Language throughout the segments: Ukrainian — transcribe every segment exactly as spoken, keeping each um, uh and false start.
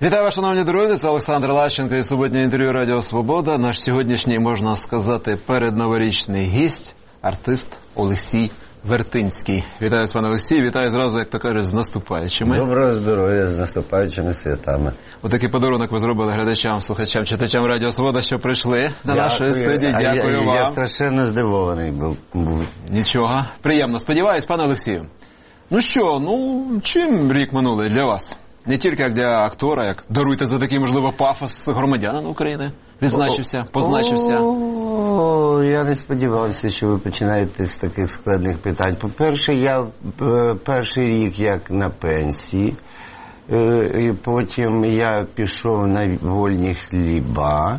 Вітаю вас, шановні друзі, це Олександр Лащенко і суботнє інтерв'ю Радіо Свобода. Наш сьогоднішній, можна сказати, передноворічний гість, артист Олексій Вертинський. Вітаю, пане Олексій, вітаю зразу, як то кажуть, з наступаючими. Доброго здоров'я, з наступаючими святами. Отакий подарунок ви зробили глядачам, слухачам, читачам Радіо Свобода, що прийшли до нашої студії. Дякую я, вам. Я страшенно здивований був. Нічого, приємно. Сподіваюсь, пане Олексію. Ну що, ну, чим рік минулий для вас? Не тільки як для актора, як, даруйте за такий, можливо, пафос громадянина України. Відзначився, позначився. О, я не сподівався, що ви починаєте з таких складних питань. По-перше, я перший рік як на пенсії, і потім я пішов на вольні хліба.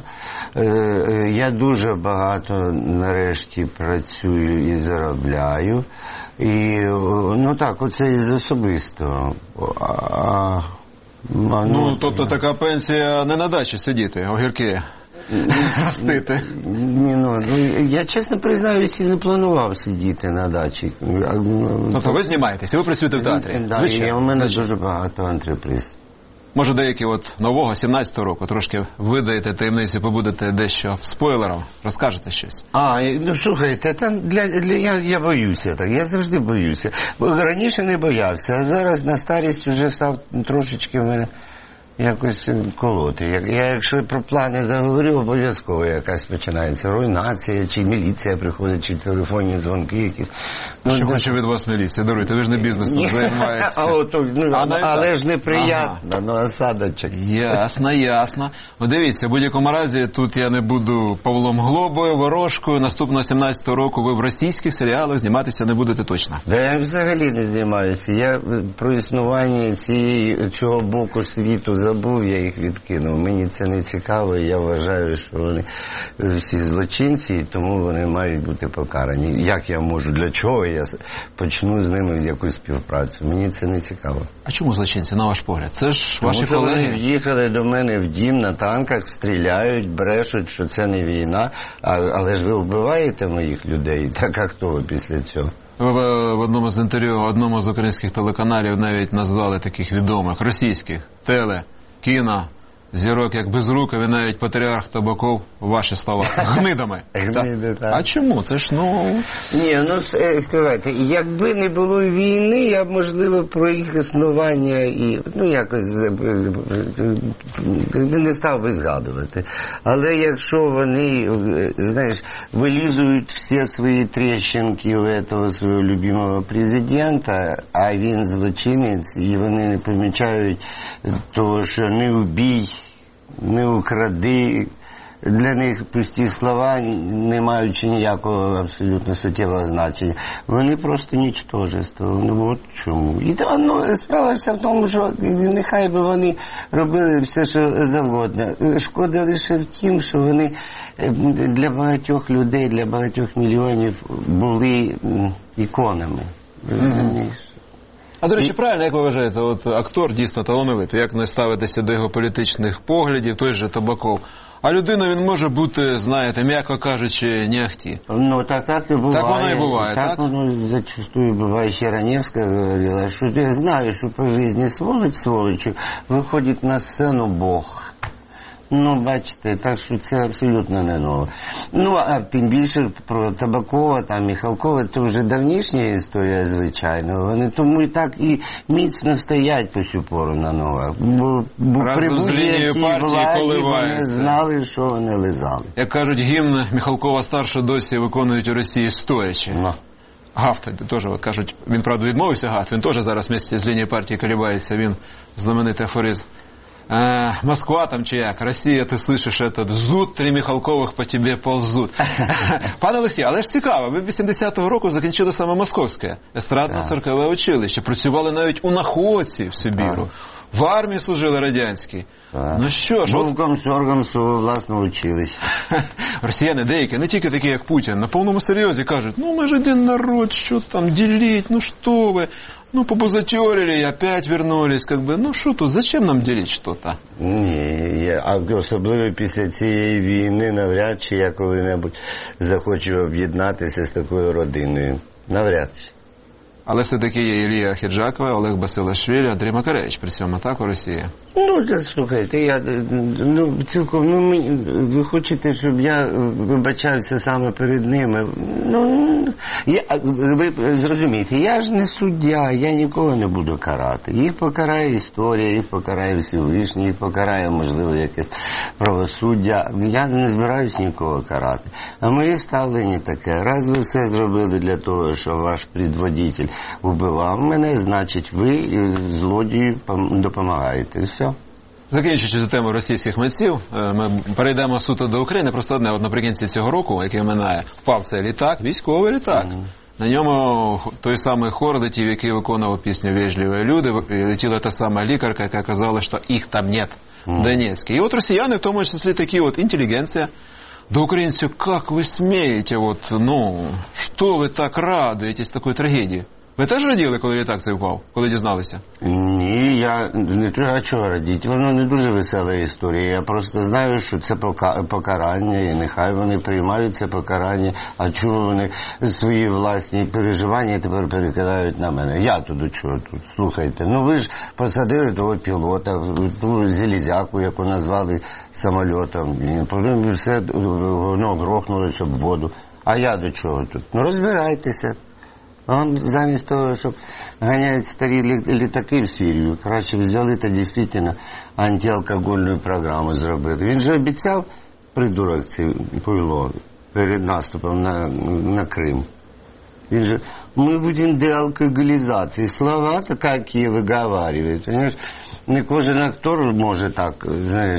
Я дуже багато нарешті працюю і заробляю. І, ну так, оце із особистого. А, ну, ну, тобто така пенсія не на дачі сидіти, огірки ростити. Ні, ну, я чесно признаюся, не планував сидіти на дачі. Тобто ви знімаєтеся, ви працюєте в театрі? Так, звичайно, у мене звичайно. Дуже багато антреприз. Може, деякі от нового, сімнадцятого року, трошки видаєте таємницю, побудете дещо спойлером, розкажете щось? А, ну слухайте, там для, для я, я боюся так, я завжди боюся. Бо раніше не боявся, а зараз на старість вже став трошечки в мене якось колоти. Я, якщо про плани заговорю, обов'язково якась починається руйнація, чи міліція приходить, чи телефонні дзвонки якісь. Ну, що хоче від вас міліція? Даруйте, ви ж не бізнесом займаєтеся. А, от, ну, а, але ж неприємно, ага. Ну осадочок. Ясно, ясно. Ну, дивіться, в будь-якому разі, тут я не буду Павлом Глобою, Ворожкою. Наступного сімнадцятого року ви в російських серіалах зніматися не будете точно. Да я взагалі не знімаюся. Я про існування цієї, цього боку світу забув, я їх відкинув. Мені це не цікаво, і я вважаю, що вони всі злочинці, і тому вони мають бути покарані. Як я можу, для чого я почну з ними якусь співпрацю? Мені це не цікаво. А чому злочинці, на ваш погляд? Це ж тому ваші колеги? Вони в'їхали до мене в дім на танках, стріляють, брешуть, що це не війна, а, але ж ви вбиваєте моїх людей, так а хто ви після цього? Ви в одному з інтерв'ю, одному з українських телеканалів навіть назвали таких відомих російських теле, кіно, зірок як Безрукові, навіть патріарх Табаков, ваші слова, гнидами. Гниди, так. А чому? Це ж, ну... Ні, ну, скажіть, якби не було війни, я б, можливо, про їх існування і, ну, якось не став би згадувати. Але якщо вони, знаєш, вилізують всі свої тріщинки у этого свого любимого президента, а він злочинець, і вони не помічають того, що не убій, не укради, для них пусті слова, не маючи ніякого абсолютно суттєвого значення. Вони просто нічтожество. Ну, от чому. І ну, справа вся в тому, що нехай би вони робили все, що завгодно. Шкода лише в тім, що вони для багатьох людей, для багатьох мільйонів були іконами. Розумієш? А, до речі, правильно, як ви вважаєте, от актор дійсно талановитий, як не ставитися до його політичних поглядів, той же Табаков. А людина, він може бути, знаєте, м'яко кажучи, не ахті. Ну, так, так і буває. Так воно і буває, так? Так воно зачастую буває. Ще Раневська говорила, що я знаю, що по житті сволоч сволочу виходить на сцену Бог. Ну, бачите, так що це абсолютно не нове. Ну, а тим більше про Табакова, там, Михалкова, це вже давнішня історія, звичайно. Вони тому і так і міцно стоять по сю пору на ногах. Бо, бо при будь-якій владі вони знали, що вони лизали. Як кажуть, гімн Михалкова-старшого досі виконують у Росії стоячи. Ну. Гафт, теж, от кажуть, він, правда, відмовився, Гафт, він теж зараз вместе з лінією партії колебається, він знаменитий афоризм. А, Москва там чи як, Росія, ти слышиш этот зуд, три Михалкових по тебе ползут. Пане Олексій, але ж цікаво, ви вісімдесятого року закінчили саме Московське естрадно-циркове училище, працювали навіть у Находці в Сибіру, в армії служили радянській. Так. Ну що ж, був комсоргом свого власного училища. Росіяни деякі, не тільки такі, як Путін, на повному серйозі кажуть, ну ми ж один народ, що там ділить, ну що ви, ну побузатерили і опять вернулись, как бы, ну що тут, зачем нам ділити що-то? Ні, а особливо після цієї війни навряд чи я коли-небудь захочу об'єднатися з такою родиною. Навряд чи. Але все-таки є Ілія Ахеджакова, Олег Басилашвілі, Андрій Макаревич при цьому, так, у Росії? Ну, та, слухайте, я, ну, цілком, ну, ми, ви хочете, щоб я вибачався саме перед ними? Ну, я, ви зрозумієте, я ж не суддя, я нікого не буду карати. Їх покарає історія, їх покарає Всевишній, їх покарає, можливо, якесь правосуддя. Я не збираюсь нікого карати. А моє ставлення таке, раз ви все зробили для того, що ваш предводитель вбивав мене, значить, ви злодію допомагаєте. Все. Закінчуючи цю тему російських митців, ми перейдемо суто до України. Просто одне, от наприкінці цього року, який минає, впав цей літак, військовий літак. Mm-hmm. На ньому той самий хор летів, який виконував пісню «Вежливі люди», і летіла та сама лікарка, яка казала, що їх там нет в Донецьке. І от росіяни, в тому числі такі от інтелігенція, до українців, як ви смієте, от, ну, що ви так радуєтесь такої трагедії? Ви теж раділи, коли літак цей впав, коли дізналися? Ні, я не треба чого радіти. Воно не дуже весела історія. Я просто знаю, що це покарання, і нехай вони приймають це покарання, а чого вони свої власні переживання тепер перекидають на мене. Я тут до чого тут? Слухайте, ну ви ж посадили того пілота, ту залізяку, яку назвали самольотом, і все воно грохнулося в воду. А я до чого тут? Ну розбирайтеся. Он замість того, щоб ганяти старі літаки в Сирію, краще взяли та дійсно антиалкогольну програму зробити. Він же обіцяв, придурок цей Павло, перед наступом на, на Крим. Він же, ми будемо деалкоголізації. Слова, так, які виговарюють. Понимаєш, не кожен актор може так, знаєш,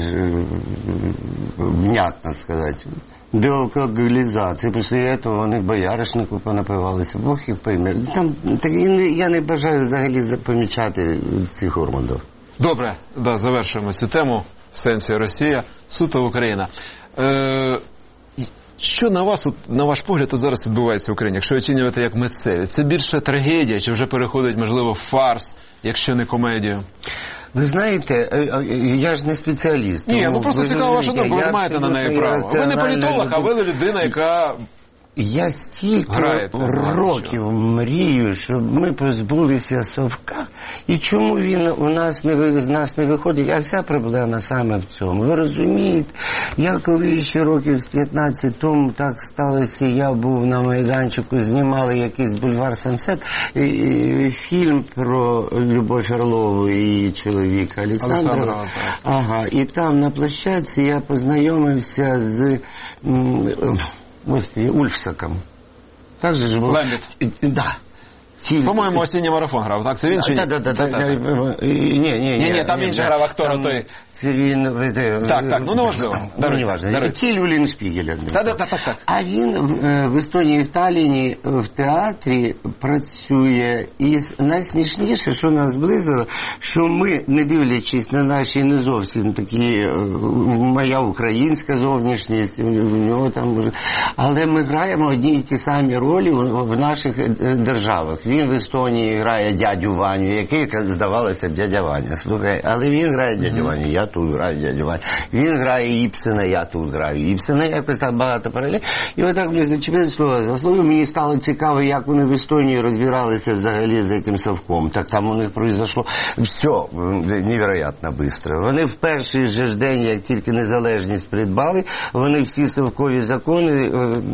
внятно сказати. Деалкоголізації. Після цього вони бояришнику понапивалися. Бог їх пойме. Там, так, я не бажаю взагалі помічати цих урмандів. Добре, да, завершуємо цю тему в сенсі Росія, суто Україна. Е, що на вас, на ваш погляд, зараз відбувається в Україні, якщо оцінювати як митцеві? Це більше трагедія, чи вже переходить, можливо, в фарс, якщо не комедію? Ви знаєте, я ж не спеціаліст. Ні, ну просто цікава ваша думка, ви ж маєте на неї право. Ви не політолог, а ви людина, яка Я стільки років мрію, щоб ми позбулися совка. І чому він у нас не, з нас не виходить? А вся проблема саме в цьому. Ви розумієте, я коли ще років з п'ятнадцять тому так сталося, я був на майданчику, знімали якийсь бульвар Сансет, фільм про Любов Орлову і її чоловіка Олександра. Ага, і там на площадці я познайомився з Господи, Ульфсаком. Так же ж був. Лембіт. Да. По-моєму, осінній марафон грав, так? Це він чи ні? Так, так, так. Ні, ні, ні. Ні, там інший грав актора той. Це він... Так, так, ну неважливо. Ну, неважливо. Тіль Уліншпігеля. Так, так, так, так. А він в Естонії, в Талліні, в театрі працює. І найсмішніше, що нас зблизило, що ми, не дивлячись на наші не зовсім такі, моя українська зовнішність, у нього там може, але ми граємо одні і ті самі ролі в наших державах. Він в Естонії грає дядю Ваню, який, здавалося б, дядя Ваня. Слухай, але він грає дядю Ваню, я тут граю дядю Ваню. Він грає Ібсена, я тут граю Ібсена, якось так багато паралель. І отак ми зачепили слово за слово. Мені стало цікаво, як вони в Естонії розбиралися взагалі з цим совком. Так там у них произошло все невероятно швидко. Вони в перший же ж день, як тільки незалежність придбали, вони всі совкові закони,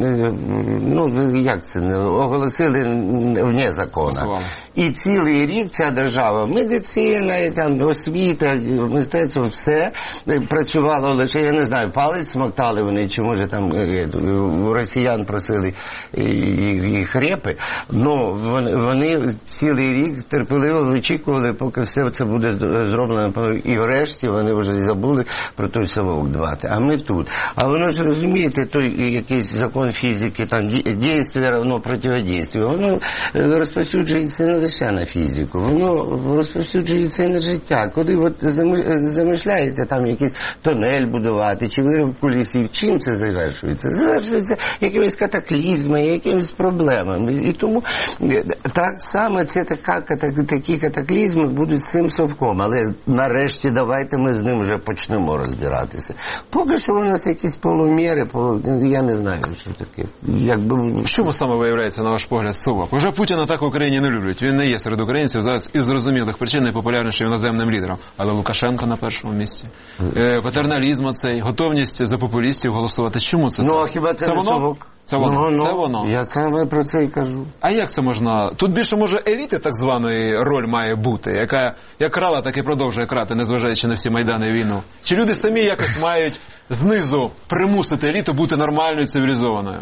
ну, як це, оголосили вне закона. І цілий рік ця держава, медицина, там, освіта, мистецтво, все працювало лише, я не знаю, палець смоктали вони, чи може там у росіян просили і хрепи, но вони цілий рік терпеливо вичікували, поки все це буде зроблено, і врешті вони вже забули про той совок дбати. А ми тут. А воно ж, розумієте, той якийсь закон фізики, там, дійство равно противодійству, воно розповсюджується не лише на фізику, воно розповсюджується і на життя. Коли от замишляєте там якийсь тунель будувати, чи виробку лісів, чим це завершується? Завершується якимись катаклізмами, якимись проблемами. І тому так само це така, такі катаклізми будуть з цим совком. Але нарешті давайте ми з ним вже почнемо розбиратися. Поки що у нас якісь полуміри, я не знаю, що таке. Якби... В чому саме виявляється, на ваш погляд, совок? Уже Путін так в Україні не люблять. Він не є серед українців зараз із зрозумілих причин найпопулярнішим іноземним лідером. Але Лукашенко на першому місці. Е, патерналізм оцей, готовність за популістів голосувати. Чому це? Ну, так? а хіба це, це не воно? совок? Це воно. Ну, це воно. Я саме про це і кажу. А як це можна? Тут більше, може, еліти так званої роль має бути, яка як крала, так і продовжує крати, незважаючи на всі майдани і війну. Чи люди самі якось мають знизу примусити еліту бути нормальною, цивілізованою?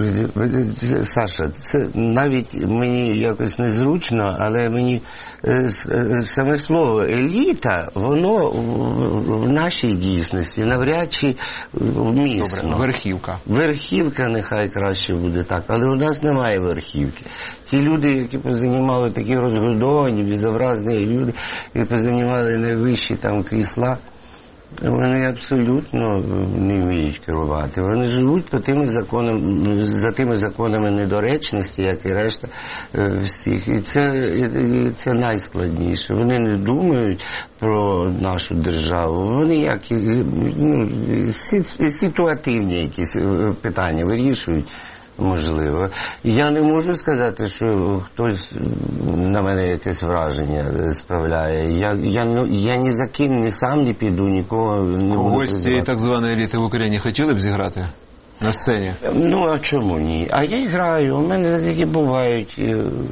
Саша, це навіть мені якось незручно, але мені е, саме слово еліта, воно в, в нашій дійсності навряд чи вмісно. Добре, верхівка. Верхівка нехай краще буде так, але у нас немає верхівки. Ті люди, які позанімали такі розгодовані, безобразні люди, які позанімали найвищі там крісла, вони абсолютно не вміють керувати. Вони живуть по тими законам, за тими законами недоречності, як і решта всіх. І це, і це найскладніше. Вони не думають про нашу державу. Вони як ну, ситуативні якісь питання вирішують. Можливо. Я не можу сказати, що хтось на мене якесь враження справляє. Я, я, ну, я ні за ким, ні сам не піду, нікого не буду. Когось з цієї так званої еліти в Україні хотіли б зіграти на сцені? Ну, а чому ні? А я і граю, у мене такі бувають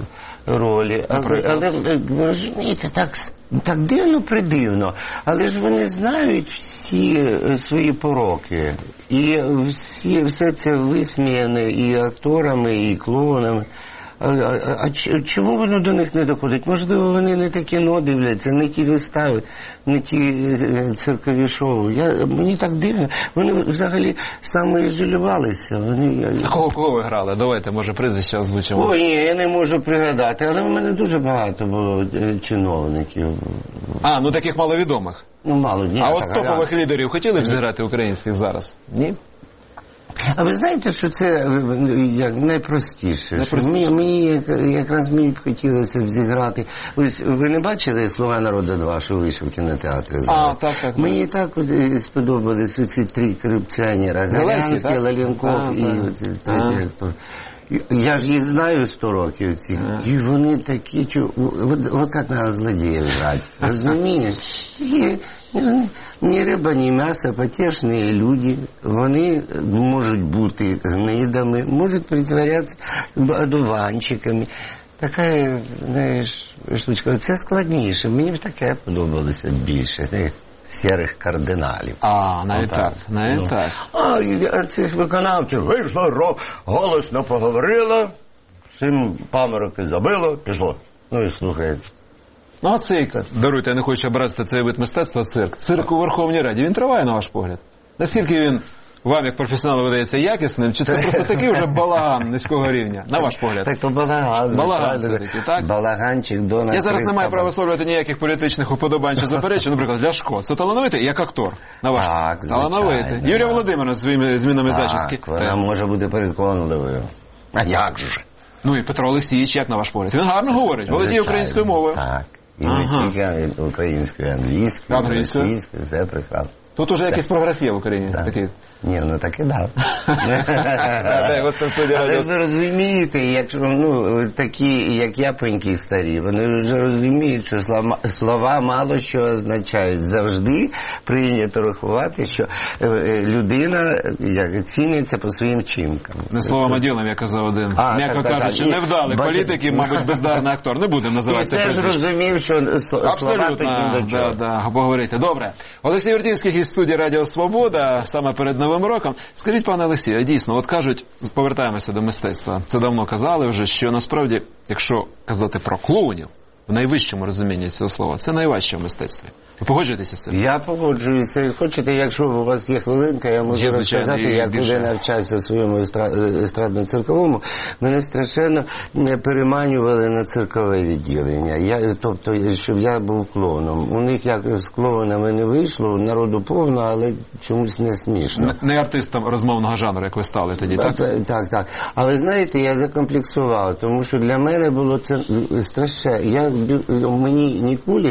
ролі. Але, але ви розумієте, так, так дивно-придивно. Але ж вони знають всі свої пороки. І всі, все це висміяне і акторами, і клоунами. А, а, а чому воно до них не доходить? Можливо, вони не те кіно дивляться, не ті вистави, не ті циркові шоу. Я, мені так дивно. Вони взагалі самоізолювалися. Вони... А кого, кого ви грали? Давайте, може, прізвище озвучимо. О, ні, я не можу пригадати, але в мене дуже багато було чиновників. А, ну таких маловідомих. Ну, мало, ні. А так, от топових а... лідерів хотіли б зіграти українських зараз? Ні? А ви знаєте, що це як найпростіше? найпростіше. Мені, мені якраз мені б хотілося б зіграти. Ось ви не бачили «Слуга народу два», що вийшов в кінотеатрі зараз? А, так, так. Мені так от сподобались оці три корупціонера. Галянський, Лаленков і оці третій. Я ж їх знаю сто років цих. А. І вони такі, що... От, от як на злодіїв грати. Розумієш? І... Ні риба, ні м'ясо, потішні люди. Вони можуть бути гнидами, можуть притворятися одуванчиками. Така, знаєш, штучка. Це складніше. Мені б таке подобалося більше. Сірих кардиналів. А, навіть так, навіть ну. так. А, а цих виконавців вийшло, голосно поговорила, цим памороки забило, пішло. Ну і слухайте. Ну, а цей, даруйте, я не хочу образити цей вид мистецтва, цирк. Цирк у Верховній Раді, він триває, на ваш погляд? Наскільки він вам, як професіоналу, видається якісним, чи це просто такий вже балаган низького рівня, на ваш погляд? Так то балаган. Балаган все-таки, так? Балаганчик до нас. Я зараз не маю права висловлювати ніяких політичних уподобань чи заперечень. Наприклад, Ляшко. Це талановитий як актор, на ваш погляд? Так, талановитий. Юлія Володимирівна з своїми змінами зачіски. Так, вона може бути переконливою. А як же? Ну і Петро Олексійович, як на ваш погляд? Він гарно говорить, володіє українською мовою. Так. І не ага. тільки українською, англійською, російською, все прекрасно. Тут уже якийсь прогрес є в Україні. Так. Такий. Ні, ну так і дав. Але ви розумієте, якщо ну, такі, як я, пенькі старі, вони вже розуміють, що слова, слова мало що означають. Завжди прийнято рахувати, що людина як, ціниться по своїм вчинкам. Не словом, а ділом, як казав один. А, м'яко так, кажучи, так, невдалий політик і, мабуть, бездарний актор. Не будемо називати це прізвище. Я теж розумів, що слова тоді до чого. Абсолютно, да, поговорити. Добре. Олексій Вертинський із студії Радіо Свобода, саме перед Новим роком. Скажіть, пане Олексію, дійсно, от кажуть, повертаємося до мистецтва. Це давно казали вже, що насправді, якщо казати про клоунів, в найвищому розумінні цього слова, це найважче в мистецтві. Ви погоджуєтеся з цим? Я погоджуюся. Хочете, якщо у вас є хвилинка, я можу є, розказати, як вже навчався в своєму естрадно-цирковому. Мене страшенно переманювали на циркове відділення. Я, тобто, щоб я був клоуном. У них як з клоунами не вийшло, народу повно, але чомусь не смішно. Не, не артистом розмовного жанру, як ви стали тоді, так? Так, так, так. А ви знаєте, я закомплексував, тому що для мене було це страшне. Я, мені Нікулін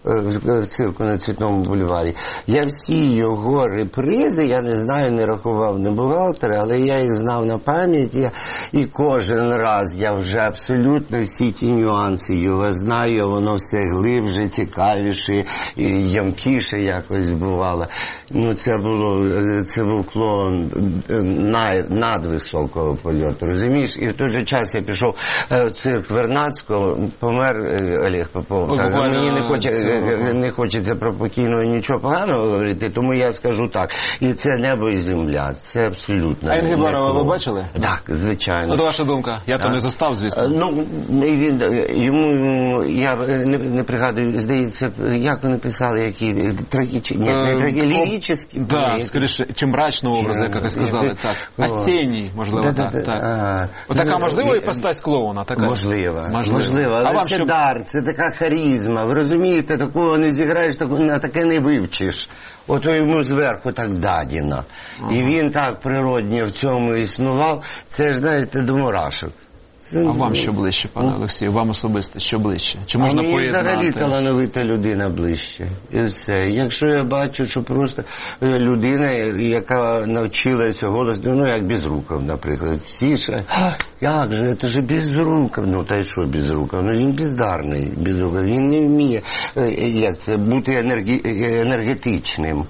в цирку на Цвітному бульварі. Я всі його репризи, я не знаю, не рахував, не бухгалтер, але я їх знав на пам'ять. Я, і кожен раз я вже абсолютно всі ті нюанси його знаю, воно все глибше, цікавіше, і ямкіше якось бувало. Ну, це було, це був клоун над, надвисокого польоту, розумієш? І в той же час я пішов в цирк Вернадського, помер Олег Попов. О, так, буквально... Мені не, хоче, не хочеться про покійного нічого поганого говорити, тому я скажу так. І це небо і земля. Це абсолютно. А Інгібарова ви бачили? Так, звичайно. От ваша думка. Я то не застав, звісно. Ну, він, йому, я не, не пригадую, здається, як вони писали, які трагічні, не трагічні, ліричні. Так, скоріше, чи мрачного образу, як ви сказали, так. Осінній, можливо, так, так. Отака, можливо, іпостась клоуна? Можливо, можливо, але це дар, це така харизма, ви розумієте, такого не зіграєш, на таке не вивчиш. Ото йому зверху так дадіно. Ага. І він так природньо в цьому існував, це ж, знаєте, до мурашок. Це... А вам що ближче, пане Олексію? Вам особисто що ближче? Чи можна а мені поєднати? Взагалі талановита людина ближче. І все. Якщо я бачу, що просто людина, яка навчилася голосу, ну як Безруков, наприклад, всі ж, як же, це ж Безруков. Ну, та й що Безруков? Ну, він бездарний, Безруков. Він не вміє, як це, бути енергі... енергетичним.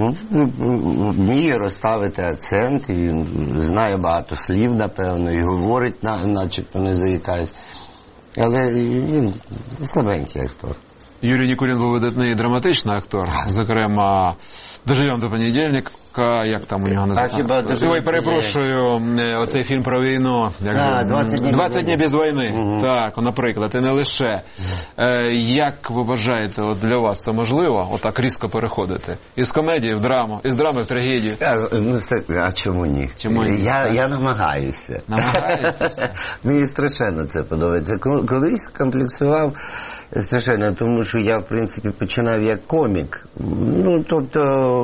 Вміє розставити акцент, він знає багато слів, напевно, і говорить, начебто не заїкається. Але він слабенький актор. Юрій Нікулін був видатний драматичний актор, зокрема, «Доживем до понедільника», як там у нього називається? Ой, перепрошую, оцей фільм про війну. А, «двадцять днів без війни». Угу. Так, наприклад, і не лише. Е, як ви вважаєте, от для вас це можливо, отак різко переходити? Із комедії в драму, із драми в трагедію? А, ну, це, а чому ні? Чому ні? Я, я намагаюся. Намагаєтеся? Мені страшенно це подобається. Колись комплексував страшенно, тому що я, в принципі, починав як комік. Ну, тобто,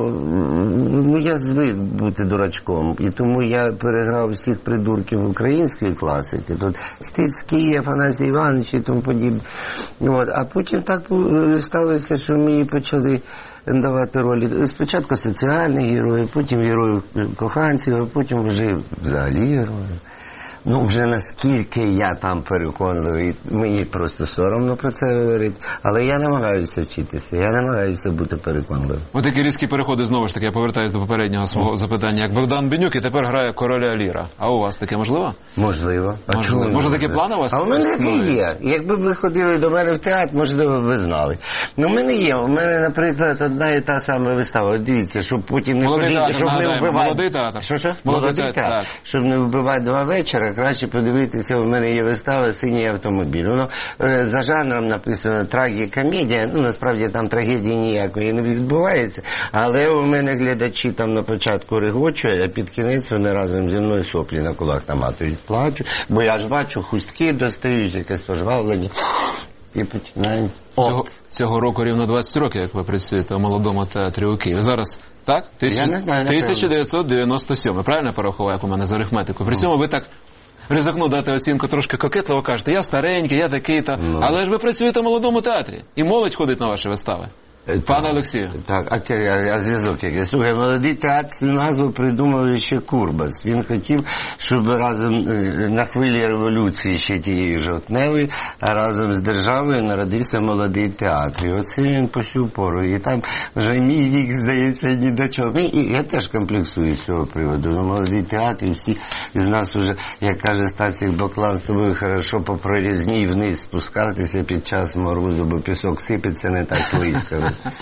ну, я звик бути дурачком, і тому я переграв всіх придурків української класики. Тут Стецький, Афанасій Іванович і тому подібне. От. А потім так сталося, що мені почали давати ролі. Спочатку соціальних героїв, потім героїв коханців, а потім вже взагалі героїв. Ну, вже наскільки я там переконливий, мені просто соромно про це говорити, але я намагаюся вчитися, я намагаюся бути переконливим. Ось такі різкі переходи, знову ж таки, я повертаюся до попереднього свого mm. запитання, як Богдан Бенюк і тепер грає короля Ліра. А у вас таке можливо? Можливо. А можливо. Може, такі плани у вас? А у мене таке є. Якби ви ходили до мене в театр, можливо, ви знали. Ну, у мене є. У мене, наприклад, одна і та сама вистава. От дивіться, щоб потім не ходити, ходити, щоб не вбивати. Молодий театр. Що, що? Молодий, Молодий театр. театр. Щоб не вбивати два вечора, краще подивитися, у мене є вистава «Синій автомобіль». Воно е, за жанром написано трагікомедія, ну, насправді там трагедії ніякої не відбувається, але у мене глядачі там на початку регочуть, а під кінець вони разом зі мною соплі на кулак наматують, плачуть, бо я ж бачу, хустки достають, якесь пожвавлення. І починаємо. Цього, цього року рівно двадцять років, як ви працюєте у Молодому театрі у Києві. Зараз, так? Тисяч... Я не знаю, тисяча дев'ятсот дев'яносто сьомий. Правильно порахував, як у мене за арифметику? При цьому ви так ризикну дати оцінку трошки кокетливо, кажете, я старенький, я такий-то. Ну. Але ж ви працюєте в Молодому театрі. І молодь ходить на ваші вистави. Пане Олексію. Так, а, а зв'язок який? Слухай, Молодий театр, цю назву придумав ще Курбас. Він хотів, щоб разом на хвилі революції ще тієї жовтневої, а разом з державою народився Молодий театр. І оце він по сю пору. І там вже мій вік, здається, ні до чого. І я теж комплексую з цього приводу. Ну, Молодий театр, і всі з нас уже, як каже Стасік Баклан, з тобою хорошо по прорізній вниз спускатися під час морозу, бо пісок сипеться не так слизько.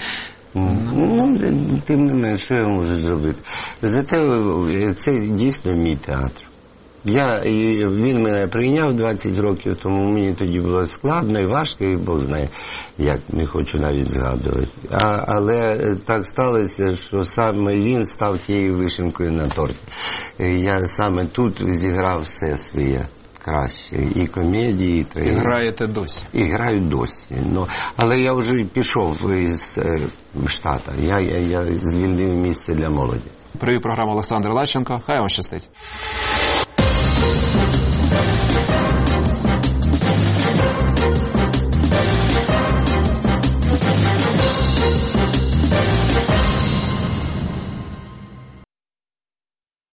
Ну, тим не менше, що я можу зробити. Зате це дійсно мій театр. Я, він мене прийняв двадцять років, тому мені тоді було складно і важко, і Бог знає, як, не хочу навіть згадувати. А, але так сталося, що саме він став тією вишенкою на торті. Я саме тут зіграв все своє краще. І комедії, і трагедії. І граєте досі. І граю досі. Ну, але я вже пішов із е, штата. Я, я, я звільнив місце для молоді. Привіт, програма Олександр Лащенко. Хай вам щастить.